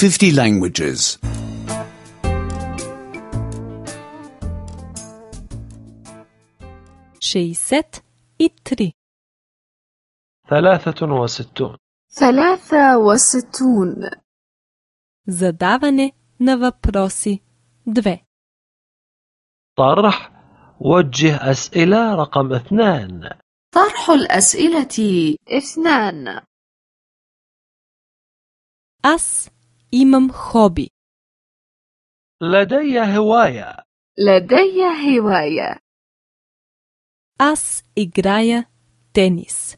50 languages. 63 63 63 Задаване на въпроси 2 طرح وجه أسئلة رقم 2 طرح الأسئلة 2 Аз имам хоби. لدي هواية. لدي هواية. Аз играя тенис.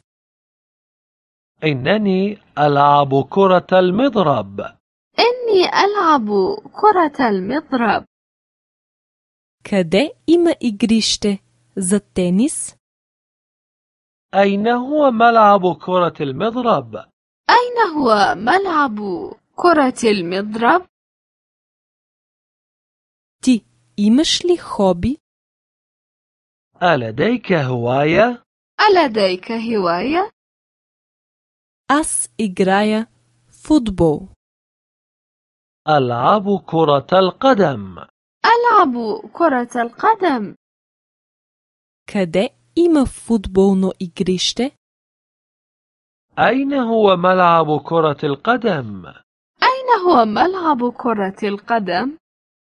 إنني ألعب كرة المضرب. إني ألعب كرة المضرب. Къде има игрище за тенис? أين هو ملعب كرة المضرب؟ أين هو ملعب كرة المضرب؟ Ти имаш ли хоби? ألديك هواية؟ ألديك هواية؟ Аз играя футбол. ألعب كرة القدم. ألعب كرة القدم. Къде има футболно игрище? أين هو ملعب كرة القدم؟ أين هو ملعب كرة القدم؟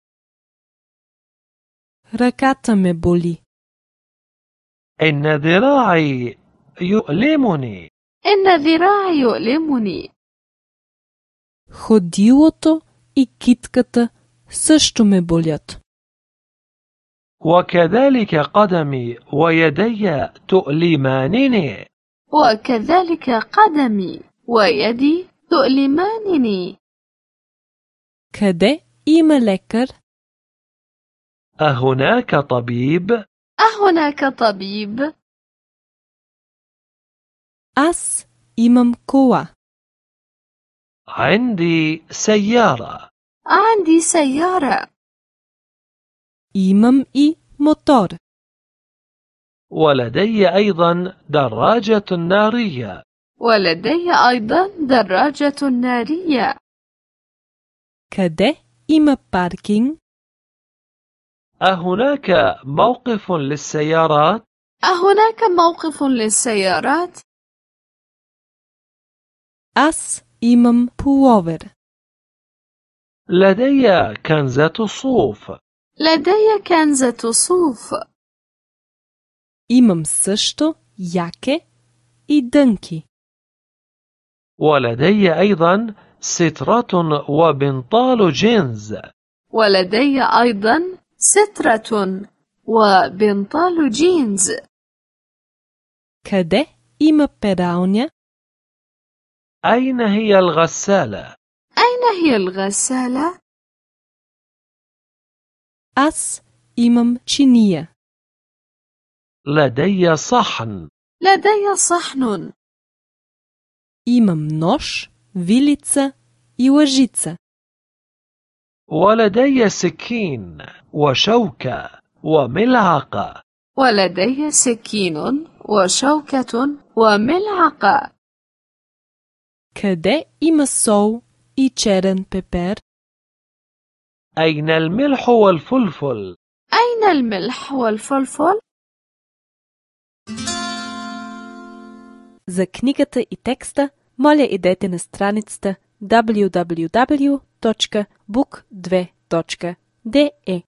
Ръката ме боли. إن ذراعي يؤلمني. إن ذراعي يؤلمني. Ходилото и китката също ме болят. وكذلك قدمي ويدي تؤلمانني. وكذلك قدمي ويدي تؤلمانني. Къде има лекар? أهناك طبيب؟ أهناك طبيب؟ Аз имам кола. عندي سيارة. عندي سيارة. Имам и мотор. ولدي أيضا دراجة نارية. ولدي أيضا دراجة نارية. Къде има паркинг? أهناك موقف للسيارات؟ أهناك موقف للسيارات؟ Аз имам пуловер. لدي كنزة صوف. لدي كنزة صوف. Имам също яке и дънки. ولدي أيضا سترة وبنطال جينز. ولدي أيضا سترة وبنطال جينز. Къде има пералня? أين هي الغسالة؟ أين هي الغسالة؟ Аз имам чиния. لدي صحن. لدي صحن. Имам нож, вилица и лъжица. ولدي سكين وشوكة وملعقة. ولدي سكين وشوكة وملعقة. Къде има сол и черен пепер? أين الملح والفلفل؟ أين الملح والفلفل؟ За книгата и текста, моля идете на страницата www.book2.de.